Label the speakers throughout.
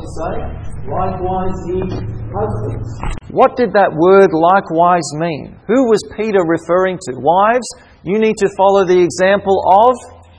Speaker 1: say? Likewise ye husbands. What did that word likewise mean? Who was Peter referring to? Wives, you need to follow the example of...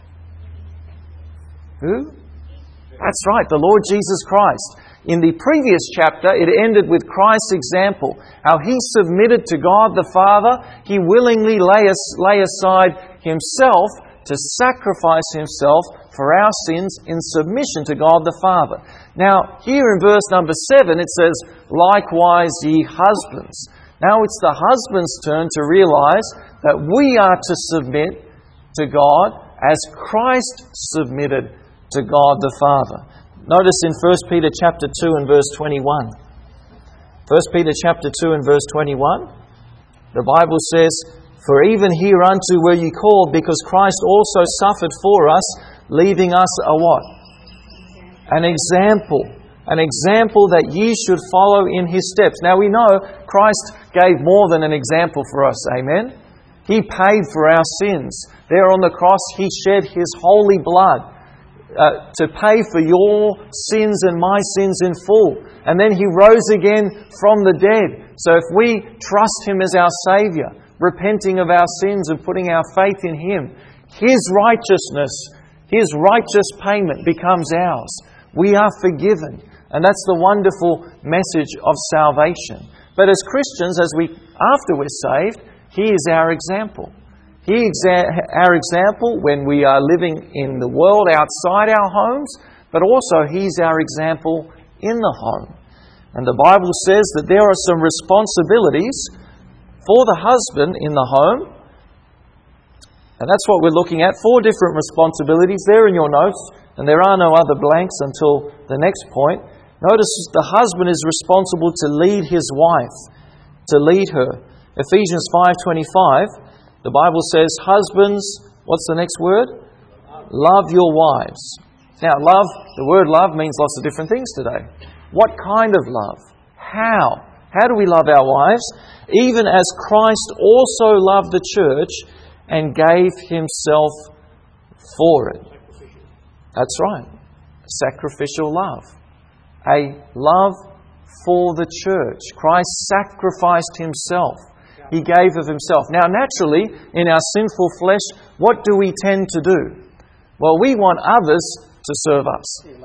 Speaker 1: Who? That's right, the Lord Jesus Christ. In the previous chapter, it ended with Christ's example, how He submitted to God the Father. He willingly lay aside Himself to sacrifice Himself for our sins in submission to God the Father. Now, here in verse number 7, it says, likewise ye husbands. Now it's the husband's turn to realize that we are to submit to God as Christ submitted to God the Father. Notice in 1 Peter chapter 2 and verse 21. 1 Peter chapter 2 and verse 21. The Bible says, for even hereunto were ye called, because Christ also suffered for us, leaving us a what? An example. An example that ye should follow in His steps. Now we know Christ gave more than an example for us. Amen? He paid for our sins. There on the cross He shed His holy blood to pay for your sins and my sins in full. And then He rose again from the dead. So if we trust Him as our Saviour, repenting of our sins and putting our faith in Him, His righteousness, His righteous payment becomes ours. We are forgiven. And that's the wonderful message of salvation. But as Christians, after we're saved, He is our example. He is our example when we are living in the world outside our homes, but also He's our example in the home. And the Bible says that there are some responsibilities for the husband in the home. And that's what we're looking at. 4 different responsibilities there in your notes, and there are no other blanks until the next point. Notice the husband is responsible to lead his wife, to lead her. Ephesians 5:25. The Bible says, husbands, what's the next word? Love your wives. Now, love, the word love means lots of different things today. What kind of love? How? How do we love our wives? Even as Christ also loved the church and gave Himself for it. That's right. Sacrificial love. A love for the church. Christ sacrificed Himself. He gave of Himself. Now, naturally, in our sinful flesh, what do we tend to do? Well, we want others to serve us.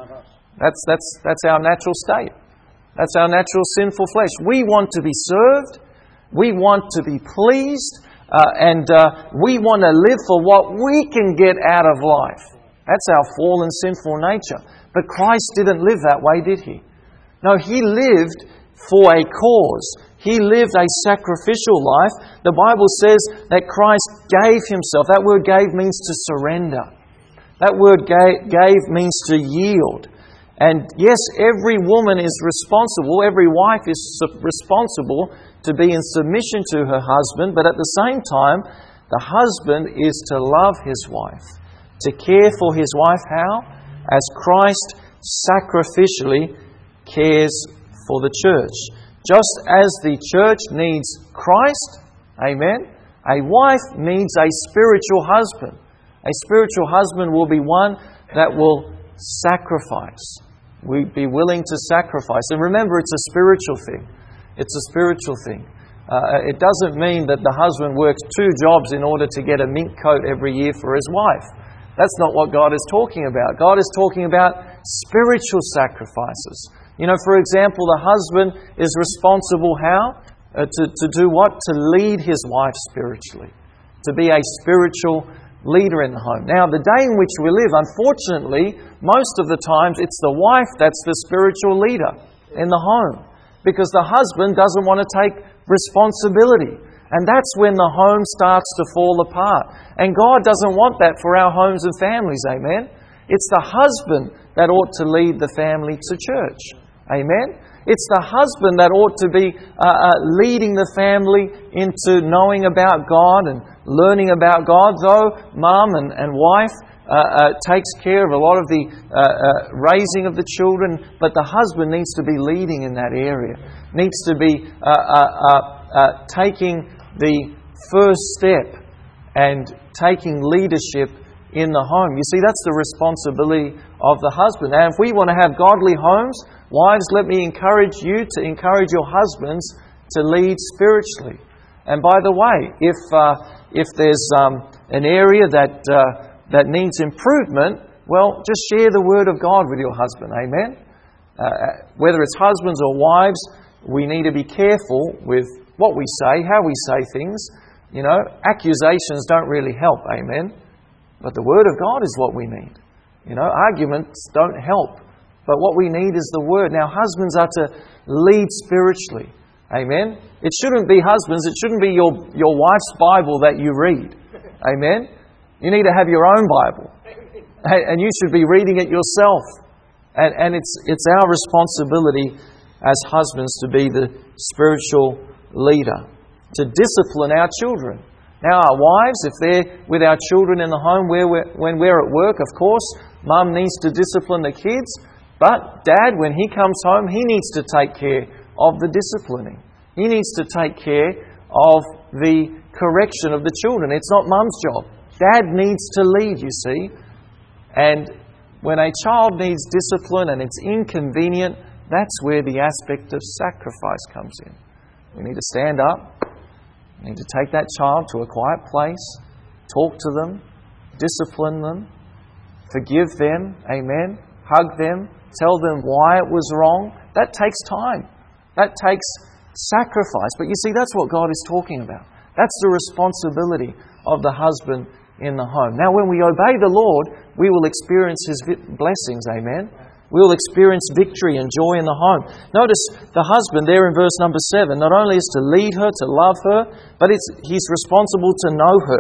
Speaker 1: That's our natural state. That's our natural sinful flesh. We want to be served. We want to be pleased. And we want to live for what we can get out of life. That's our fallen sinful nature. But Christ didn't live that way, did He? No, He lived for a cause. He lived a sacrificial life. The Bible says that Christ gave Himself. That word gave means to surrender. That word gave means to yield. And yes, every woman is responsible, every wife is responsible to be in submission to her husband, but at the same time, the husband is to love his wife, to care for his wife. How? As Christ sacrificially cares for the church. Just as the church needs Christ, amen, a wife needs a spiritual husband. A spiritual husband will be one that will sacrifice. We'd be willing to sacrifice. And remember, it's a spiritual thing. It's a spiritual thing. It doesn't mean that the husband works 2 jobs in order to get a mink coat every year for his wife. That's not what God is talking about. God is talking about spiritual sacrifices. You know, for example, the husband is responsible how? To do what? To lead his wife spiritually. To be a spiritual leader in the home. Now, the day in which we live, unfortunately, most of the times it's the wife that's the spiritual leader in the home. Because the husband doesn't want to take responsibility. And that's when the home starts to fall apart. And God doesn't want that for our homes and families, amen? It's the husband that ought to lead the family to church. Amen? It's the husband that ought to be leading the family into knowing about God and learning about God, though mum and wife takes care of a lot of the raising of the children, but the husband needs to be leading in that area, needs to be taking the first step and taking leadership in the home. You see, that's the responsibility of the husband. And if we want to have godly homes, wives, let me encourage you to encourage your husbands to lead spiritually. And by the way, if there's an area that needs improvement, well, just share the Word of God with your husband. Amen? Whether it's husbands or wives, we need to be careful with what we say, how we say things. You know, accusations don't really help. Amen? But the Word of God is what we need. You know, arguments don't help. But what we need is the Word. Now, husbands are to lead spiritually. Amen? It shouldn't be husbands. It shouldn't be your wife's Bible that you read. Amen? You need to have your own Bible. And you should be reading it yourself. And it's our responsibility as husbands to be the spiritual leader, to discipline our children. Now, our wives, if they're with our children in the home when we're at work, of course, Mum needs to discipline the kids. But Dad, when he comes home, he needs to take care of the disciplining. He needs to take care of the correction of the children. It's not Mum's job. Dad needs to lead, you see. And when a child needs discipline and it's inconvenient, that's where the aspect of sacrifice comes in. We need to stand up. We need to take that child to a quiet place, talk to them, discipline them, forgive them, amen, hug them, tell them why it was wrong. That takes time. That takes sacrifice. But you see, that's what God is talking about. That's the responsibility of the husband in the home. Now, when we obey the Lord, we will experience His blessings, amen? We will experience victory and joy in the home. Notice the husband there in verse number 7, not only is to lead her, to love her, but he's responsible to know her.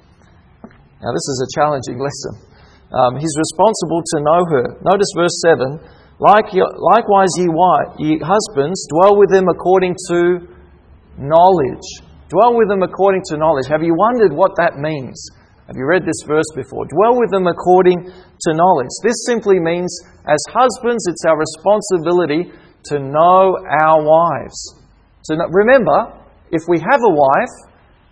Speaker 1: Now, this is a challenging lesson. He's responsible to know her. Notice verse 7, likewise ye husbands, dwell with them according to knowledge. Dwell with them according to knowledge. Have you wondered what that means? Have you read this verse before? Dwell with them according to knowledge. This simply means, as husbands, it's our responsibility to know our wives. Remember, if we have a wife,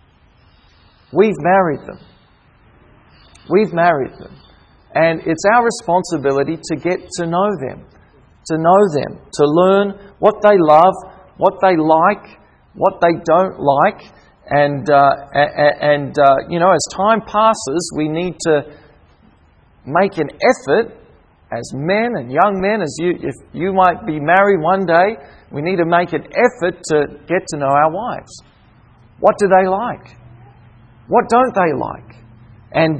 Speaker 1: we've married them. We've married them. And it's our responsibility to get to know them. To know them. To learn what they love, what they like, what they don't like. And you know, as time passes, we need to make an effort as men and young men, if you might be married one day, we need to make an effort to get to know our wives. What do they like? What don't they like? And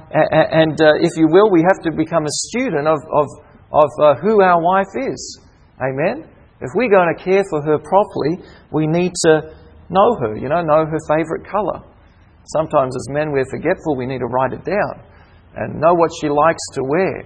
Speaker 1: if you will, we have to become a student of who our wife is. Amen? If we're going to care for her properly, we need to know her, know her favourite colour. Sometimes as men we're forgetful, we need to write it down and know what she likes to wear.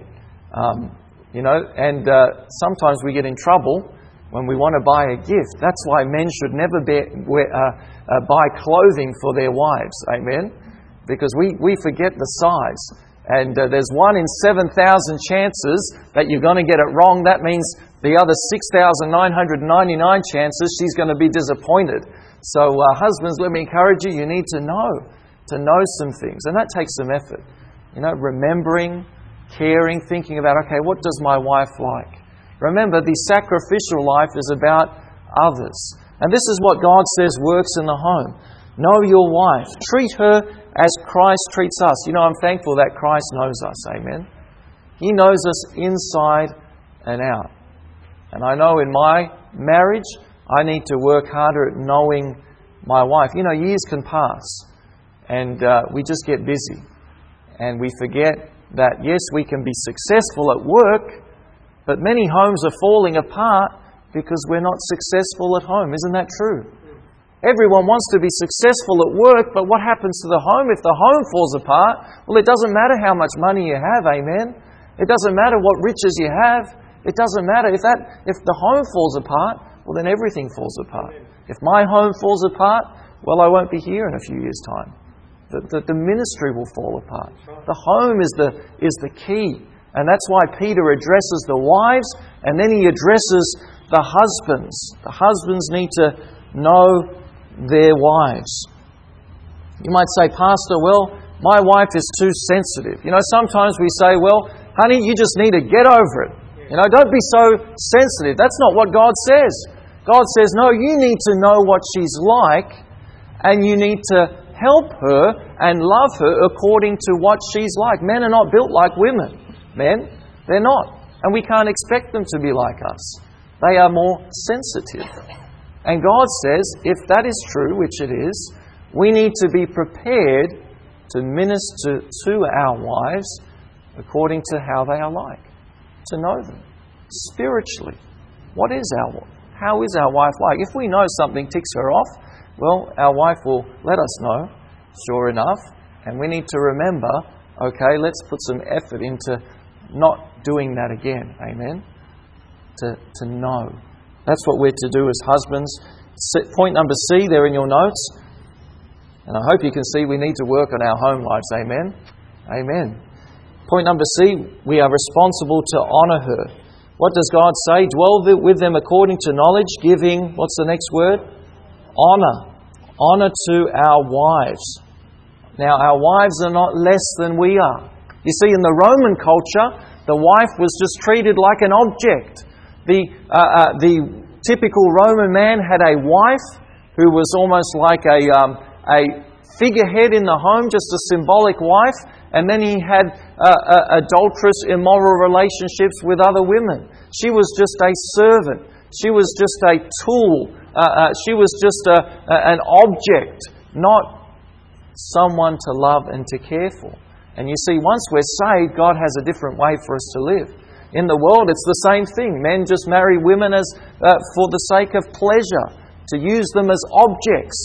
Speaker 1: Sometimes we get in trouble when we want to buy a gift. That's why men should never buy clothing for their wives. Amen? Because we forget the size. And there's 1 in 7,000 chances that you're going to get it wrong. That means the other 6,999 chances she's going to be disappointed. So husbands, let me encourage you, you need to know some things. And that takes some effort. Remembering, caring, thinking about, okay, what does my wife like? Remember, the sacrificial life is about others. And this is what God says works in the home. Know your wife. Treat her as Christ treats us. I'm thankful that Christ knows us. Amen? He knows us inside and out. And I know in my marriage, I need to work harder at knowing my wife. Years can pass and we just get busy. And we forget that, yes, we can be successful at work, but many homes are falling apart because we're not successful at home. Isn't that true? Everyone wants to be successful at work, but what happens to the home? If the home falls apart, well, it doesn't matter how much money you have, amen? It doesn't matter what riches you have. It doesn't matter. If the home falls apart, well, then everything falls apart. If my home falls apart, well, I won't be here in a few years' time. The ministry will fall apart. The home is the key. And that's why Peter addresses the wives, and then he addresses the husbands. The husbands need to know their wives. You might say, Pastor, well, my wife is too sensitive. Sometimes we say, well, honey, you just need to get over it. Don't be so sensitive. That's not what God says. God says, no, you need to know what she's like, and you need to help her and love her according to what she's like. Men are not built like women. Men, they're not. And we can't expect them to be like us. They are more sensitive. And God says, if that is true, which it is, we need to be prepared to minister to our wives according to how they are like. To know them spiritually. How is our wife like? If we know something ticks her off, well, our wife will let us know, sure enough, and we need to remember, okay, let's put some effort into not doing that again. Amen? To know. That's what we're to do as husbands. Point number C there in your notes. And I hope you can see we need to work on our home lives. Amen? Amen. Point number C, we are responsible to honour her. What does God say? Dwell with them according to knowledge, giving, what's the next word? Honour. Honour to our wives. Now, our wives are not less than we are. You see, in the Roman culture, the wife was just treated like an object. The typical Roman man had a wife who was almost like a figurehead in the home, just a symbolic wife, and then he had adulterous, immoral relationships with other women. She was just a servant. She was just a tool. She was just an object, not someone to love and to care for. And you see, once we're saved, God has a different way for us to live. In the world, it's the same thing. Men just marry women as for the sake of pleasure, to use them as objects,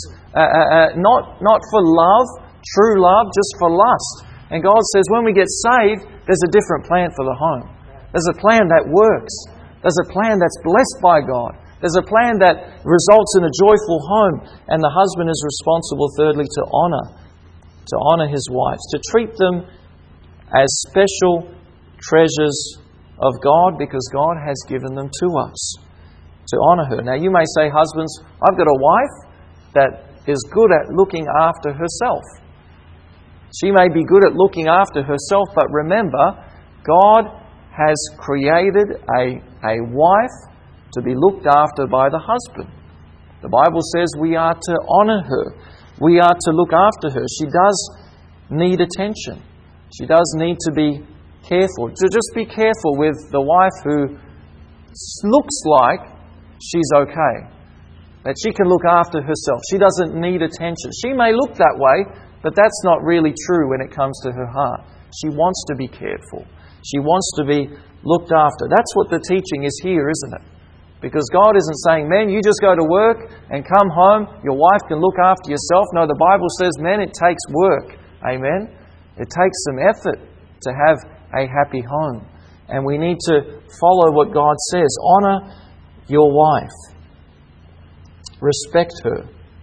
Speaker 1: not for love, true love, just for lust. And God says when we get saved, there's a different plan for the home. There's a plan that works. There's a plan that's blessed by God. There's a plan that results in a joyful home. And the husband is responsible, thirdly, to honour his wives, to treat them as special treasures of God because God has given them to us, to honour her. Now you may say, husbands, I've got a wife that is good at looking after herself. She may be good at looking after herself, but remember, God has created a wife to be looked after by the husband. The Bible says we are to honour her. We are to look after her. She does need attention. She does need to be careful. To just be careful with the wife who looks like she's okay, that she can look after herself. She doesn't need attention. She may look that way, but that's not really true when it comes to her heart. She wants to be cared for. She wants to be looked after. That's what the teaching is here, isn't it? Because God isn't saying, men, you just go to work and come home, your wife can look after yourself. No, the Bible says, men, it takes work. Amen? It takes some effort to have a happy home. And we need to follow what God says. Honour your wife. Respect her.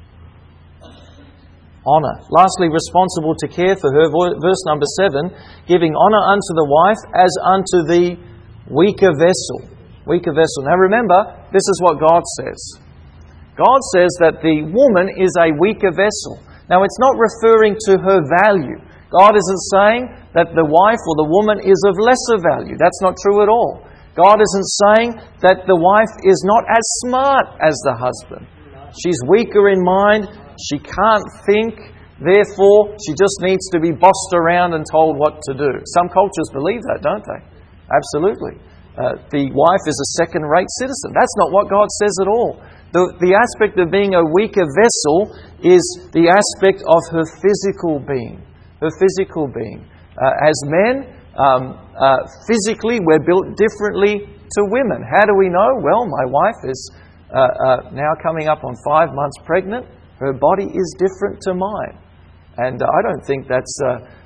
Speaker 1: Honour. Lastly, responsible to care for her. Verse number 7, giving honour unto the wife as unto the weaker vessel. Weaker vessel. Now remember, this is what God says. God says that the woman is a weaker vessel. Now it's not referring to her value. God isn't saying that the wife or the woman is of lesser value. That's not true at all. God isn't saying that the wife is not as smart as the husband. She's weaker in mind. She can't think. Therefore, she just needs to be bossed around and told what to do. Some cultures believe that, don't they? Absolutely. The wife is a second-rate citizen. That's not what God says at all. The aspect of being a weaker vessel is the aspect of her physical being. Her physical being. As men, physically we're built differently to women. How do we know? Well, my wife is now coming up on 5 months pregnant. Her body is different to mine. And I don't think that's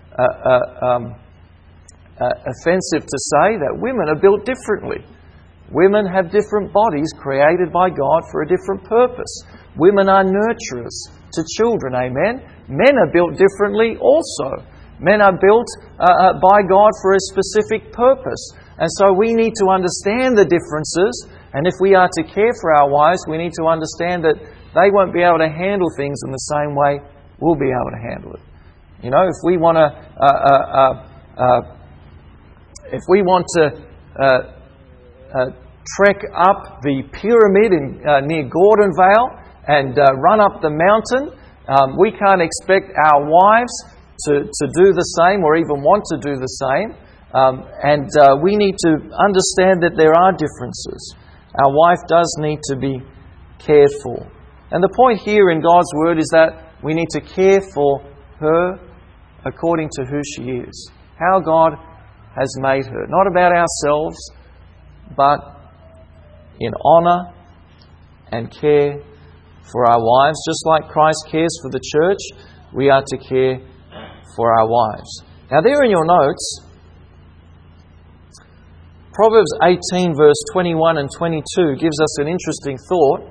Speaker 1: offensive to say that women are built differently. Women have different bodies created by God for a different purpose. Women are nurturers to children, amen? Men are built differently also. Men are built by God for a specific purpose. And so we need to understand the differences, and if we are to care for our wives, we need to understand that they won't be able to handle things in the same way we'll be able to handle it. You know, if we want to if we want to trek up the pyramid near Gordon Vale and run up the mountain, we can't expect our wives to do the same or even want to do the same. And we need to understand that there are differences. Our wife does need to be cared for. And the point here in God's Word is that we need to care for her according to who she is, how God has made her. Not about ourselves, but in honour and care for our wives. Just like Christ cares for the church, we are to care for our wives. Now there in your notes, Proverbs 18 verse 21 and 22 gives us an interesting thought.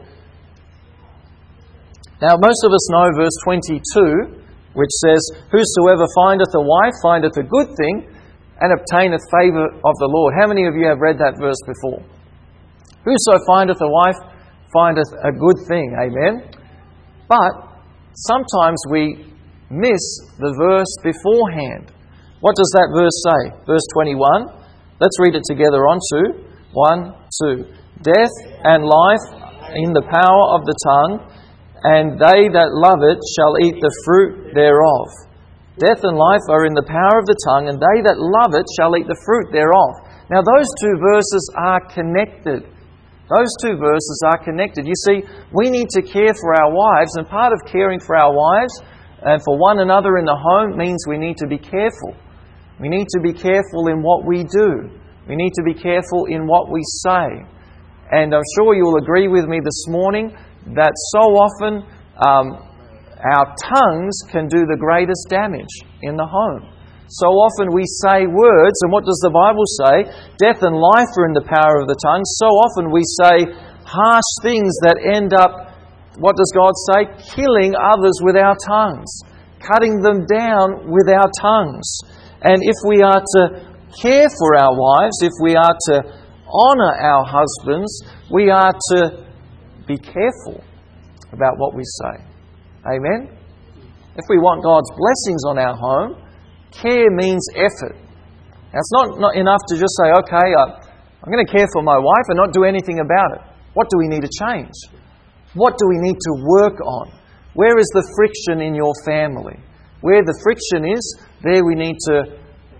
Speaker 1: Now most of us know verse 22, which says, "Whosoever findeth a wife findeth a good thing, and obtaineth favour of the Lord." How many of you have read that verse before? Whoso findeth a wife findeth a good thing. Amen? But sometimes we miss the verse beforehand. What does that verse say? Verse 21. Let's read it together on two. 1, 2. "Death and life in the power of the tongue, and they that love it shall eat the fruit thereof." Death and life are in the power of the tongue, and they that love it shall eat the fruit thereof. Now those two verses are connected. Those two verses are connected. You see, we need to care for our wives, and part of caring for our wives and for one another in the home means we need to be careful. We need to be careful in what we do. We need to be careful in what we say. And I'm sure you'll agree with me this morning that so often our tongues can do the greatest damage in the home. So often we say words, and what does the Bible say? Death and life are in the power of the tongue. So often we say harsh things that end up, what does God say? Killing others with our tongues, cutting them down with our tongues. And if we are to care for our wives, if we are to honour our husbands, we are to be careful about what we say. Amen? If we want God's blessings on our home, care means effort. Now, it's not enough to just say, okay, I'm going to care for my wife and not do anything about it. What do we need to change? What do we need to work on? Where is the friction in your family? Where the friction is, there we need to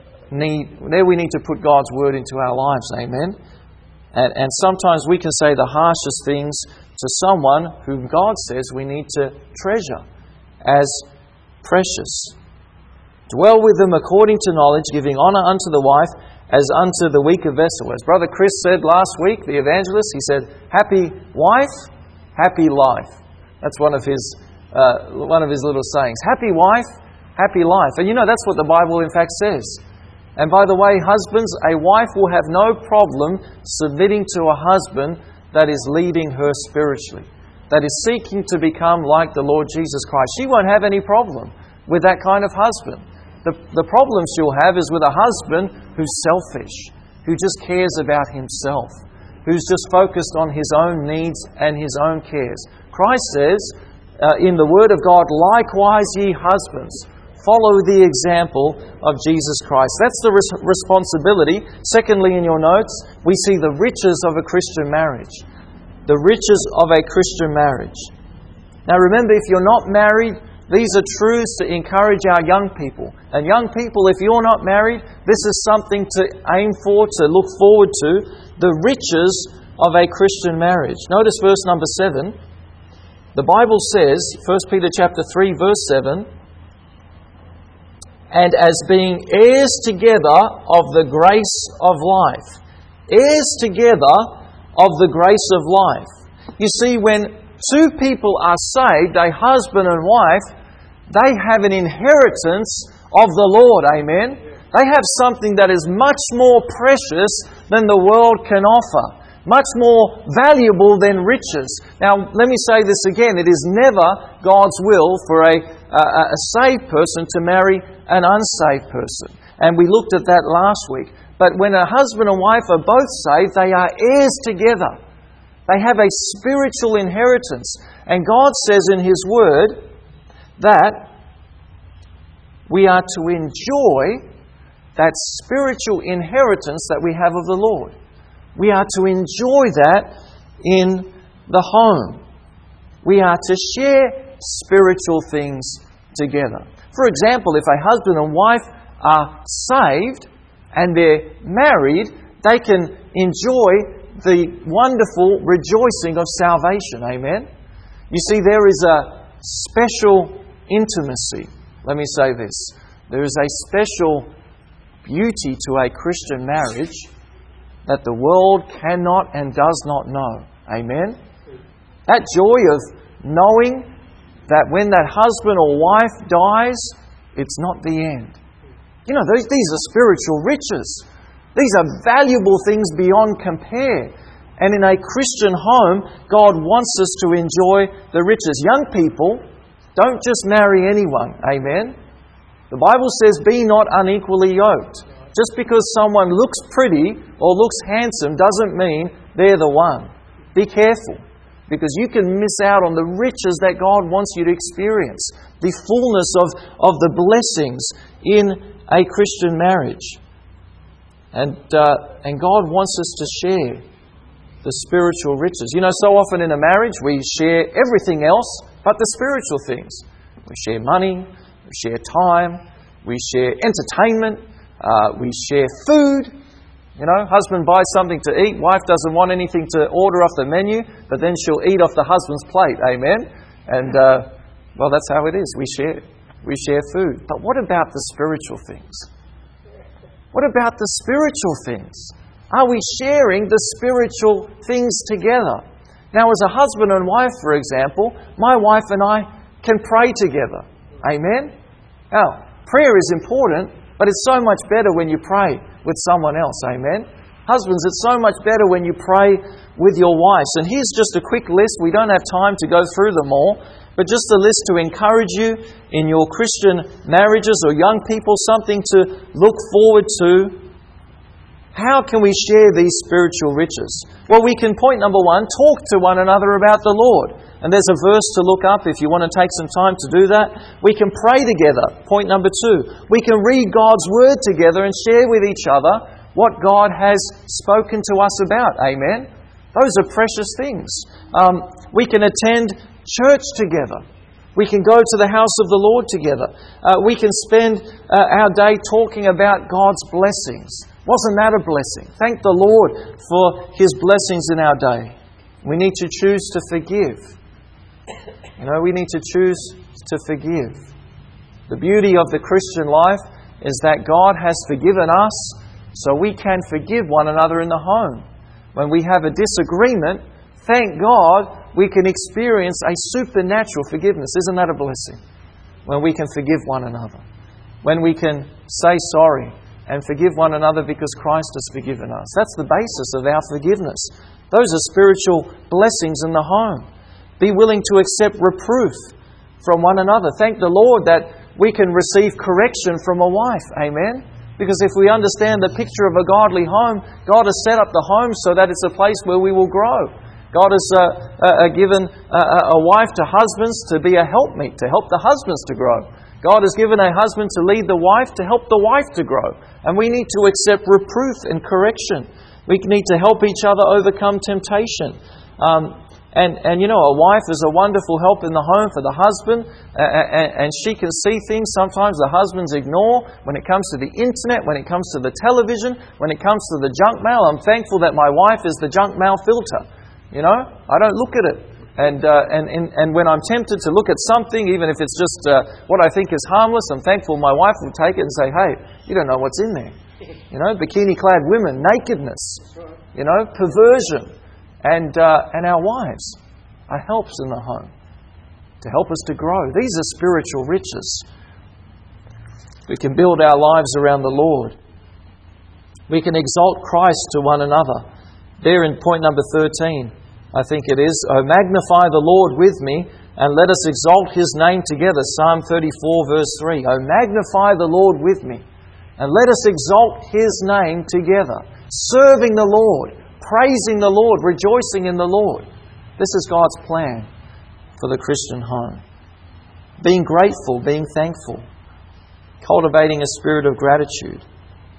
Speaker 1: put God's Word into our lives. Amen? And sometimes we can say the harshest things to someone whom God says we need to treasure as precious. "Dwell with them according to knowledge, giving honour unto the wife as unto the weaker vessel." As Brother Chris said last week, the evangelist, he said, "Happy wife, happy life." That's one of his little sayings. Happy wife, happy life. And you know, that's what the Bible in fact says. And by the way, husbands, a wife will have no problem submitting to a husband that is leading her spiritually, that is seeking to become like the Lord Jesus Christ. She won't have any problem with that kind of husband. The problem she'll have is with a husband who's selfish, who just cares about himself, who's just focused on his own needs and his own cares. Christ says in the Word of God, "Likewise ye husbands, follow the example of Jesus Christ." That's the responsibility. Secondly, in your notes, we see the riches of a Christian marriage. The riches of a Christian marriage. Now remember, if you're not married, these are truths to encourage our young people. And young people, if you're not married, this is something to aim for, to look forward to. The riches of a Christian marriage. Notice verse number 7. The Bible says, 1 Peter chapter 3, verse 7, "And as being heirs together of the grace of life." Heirs together of the grace of life. You see, when two people are saved, a husband and wife, they have an inheritance of the Lord. Amen? They have something that is much more precious than the world can offer. Much more valuable than riches. Now, let me say this again. It is never God's will for a saved person to marry an unsaved person. And we looked at that last week. But when a husband and wife are both saved, they are heirs together. They have a spiritual inheritance. And God says in His Word that we are to enjoy that spiritual inheritance that we have of the Lord. We are to enjoy that in the home. We are to share spiritual things together. For example, if a husband and wife are saved and they're married, they can enjoy the wonderful rejoicing of salvation. Amen? You see, there is a special intimacy. Let me say this. There is a special beauty to a Christian marriage that the world cannot and does not know. Amen? That joy of knowing that when that husband or wife dies, it's not the end. You know, these are spiritual riches. These are valuable things beyond compare. And in a Christian home, God wants us to enjoy the riches. Young people, don't just marry anyone. Amen? The Bible says, be not unequally yoked. Just because someone looks pretty or looks handsome doesn't mean they're the one. Be careful, because you can miss out on the riches that God wants you to experience. The fullness of the blessings in a Christian marriage. And God wants us to share the spiritual riches. You know, so often in a marriage we share everything else but the spiritual things. We share money, we share time, we share entertainment, we share food. You know, husband buys something to eat, wife doesn't want anything to order off the menu, but then she'll eat off the husband's plate. Amen? And, well, that's how it is. We share food. But what about the spiritual things? What about the spiritual things? Are we sharing the spiritual things together? Now, as a husband and wife, for example, my wife and I can pray together. Amen? Now, prayer is important, but it's so much better when you pray with someone else. Amen? Husbands, it's so much better when you pray with your wives. And here's just a quick list. We don't have time to go through them all, but just a list to encourage you in your Christian marriages or young people, something to look forward to. How can we share these spiritual riches? Well, we can, point number one, talk to one another about the Lord. And there's a verse to look up if you want to take some time to do that. We can pray together. Point number two, we can read God's Word together and share with each other what God has spoken to us about. Amen? Those are precious things. We can attend church together. We can go to the house of the Lord together. We can spend our day talking about God's blessings. Wasn't that a blessing? Thank the Lord for His blessings in our day. We need to choose to forgive. You know, we need to choose to forgive. The beauty of the Christian life is that God has forgiven us, so we can forgive one another in the home. When we have a disagreement, thank God we can experience a supernatural forgiveness. Isn't that a blessing? When we can forgive one another. When we can say sorry and forgive one another because Christ has forgiven us. That's the basis of our forgiveness. Those are spiritual blessings in the home. Be willing to accept reproof from one another. Thank the Lord that we can receive correction from a wife. Amen? Because if we understand the picture of a godly home, God has set up the home so that it's a place where we will grow. God has given a wife to husbands to be a helpmeet, to help the husbands to grow. God has given a husband to lead the wife, to help the wife to grow. And we need to accept reproof and correction. We need to help each other overcome temptation. And you know, a wife is a wonderful help in the home for the husband, and she can see things sometimes the husbands ignore when it comes to the internet, when it comes to the television, when it comes to the junk mail. I'm thankful that my wife is the junk mail filter. You know, I don't look at it. And when I'm tempted to look at something, even if it's just what I think is harmless, I'm thankful my wife will take it and say, hey, you don't know what's in there. You know, bikini-clad women, nakedness, you know, perversion. And our wives are helps in the home to help us to grow. These are spiritual riches. We can build our lives around the Lord. We can exalt Christ to one another. There in point number 13, I think it is, "Oh, magnify the Lord with me, and let us exalt His name together." Psalm 34 verse 3. "Oh, magnify the Lord with me, and let us exalt His name together." Serving the Lord, praising the Lord, rejoicing in the Lord. This is God's plan for the Christian home. Being grateful, being thankful. Cultivating a spirit of gratitude.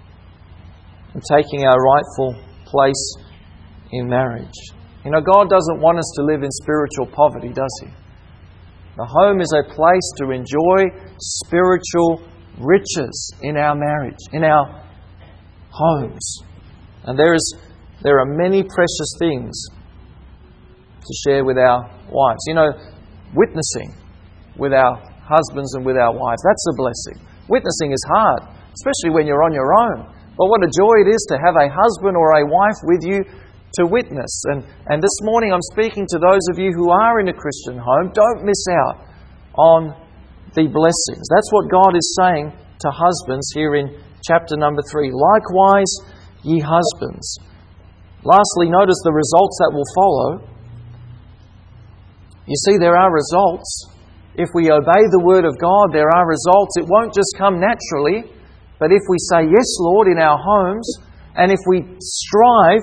Speaker 1: and taking our rightful place in marriage. You know, God doesn't want us to live in spiritual poverty, does He? The home is a place to enjoy spiritual riches in our marriage, in our homes. And there are many precious things to share with our wives. You know, witnessing with our husbands and with our wives, that's a blessing. Witnessing is hard, especially when you're on your own. But what a joy it is to have a husband or a wife with you to witness. And this morning I'm speaking to those of you who are in a Christian home. Don't miss out on the blessings. That's what God is saying to husbands here in chapter number 3. Likewise, ye husbands. Lastly, notice the results that will follow. You see, there are results. If we obey the Word of God, there are results. It won't just come naturally, but if we say, yes, Lord, in our homes, and if we strive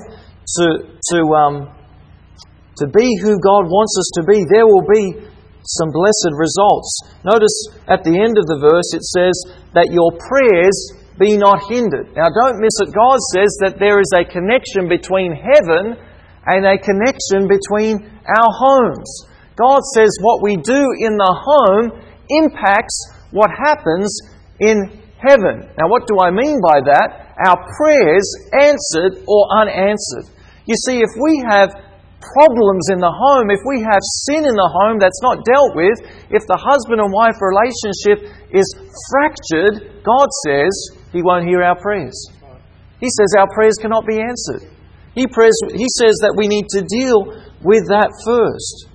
Speaker 1: to be who God wants us to be, there will be some blessed results. Notice at the end of the verse it says that your prayers be not hindered. Now don't miss it. God says that there is a connection between heaven and a connection between our homes. God says what we do in the home impacts what happens in heaven. Now what do I mean by that? Our prayers answered or unanswered. You see, if we have problems in the home, if we have sin in the home that's not dealt with, if the husband and wife relationship is fractured, God says He won't hear our prayers. He says our prayers cannot be answered. He says that we need to deal with that first.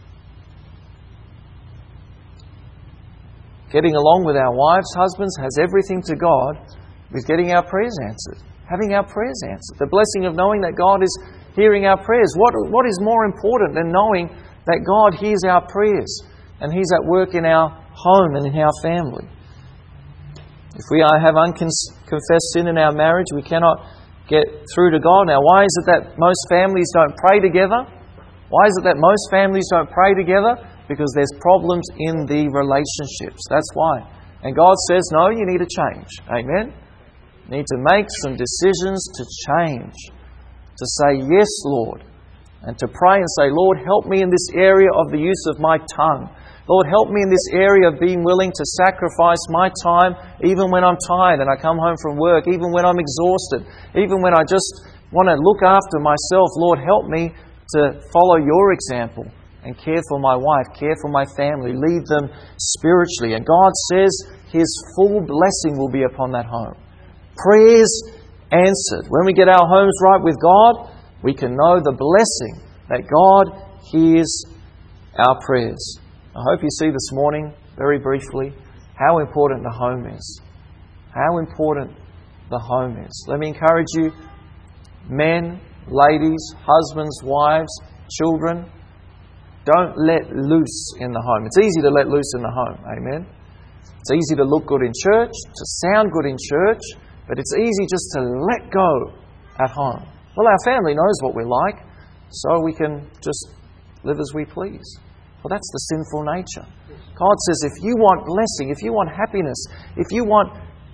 Speaker 1: Getting along with our wives, husbands, has everything to God with getting our prayers answered. Having our prayers answered. The blessing of knowing that God is hearing our prayers. What is more important than knowing that God hears our prayers and He's at work in our home and in our family? If we have unconfessed sin in our marriage, we cannot get through to God. Now, why is it that most families don't pray together? Why is it that most families don't pray together? Because there's problems in the relationships. That's why. And God says, no, you need to change. Amen? You need to make some decisions to change. To say, yes, Lord. And to pray and say, Lord, help me in this area of the use of my tongue. Lord, help me in this area of being willing to sacrifice my time even when I'm tired and I come home from work, even when I'm exhausted, even when I just want to look after myself. Lord, help me to follow your example and care for my wife, care for my family, lead them spiritually. And God says His full blessing will be upon that home. Prayers answered. When we get our homes right with God, we can know the blessing that God hears our prayers. I hope you see this morning, very briefly, how important the home is. How important the home is. Let me encourage you, men, ladies, husbands, wives, children, don't let loose in the home. It's easy to let loose in the home. Amen? It's easy to look good in church, to sound good in church, but it's easy just to let go at home. Well, our family knows what we're like, so we can just live as we please. Well, that's the sinful nature. God says if you want blessing, if you want happiness, if you want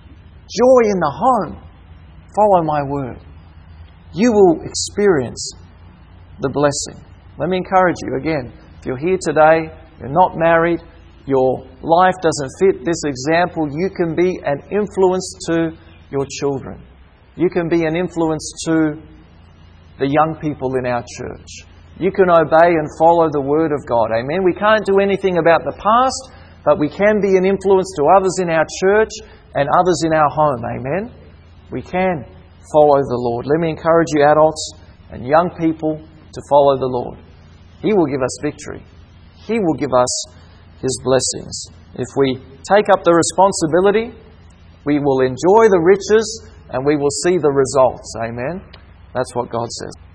Speaker 1: joy in the home, follow my word. You will experience the blessing. Let me encourage you again. If you're here today, you're not married, your life doesn't fit this example, you can be an influence to your children. You can be an influence to the young people in our church. You can obey and follow the Word of God. Amen. We can't do anything about the past, but we can be an influence to others in our church and others in our home. Amen. We can follow the Lord. Let me encourage you, adults and young people, to follow the Lord. He will give us victory. He will give us His blessings. If we take up the responsibility, we will enjoy the riches and we will see the results. Amen. That's what God says.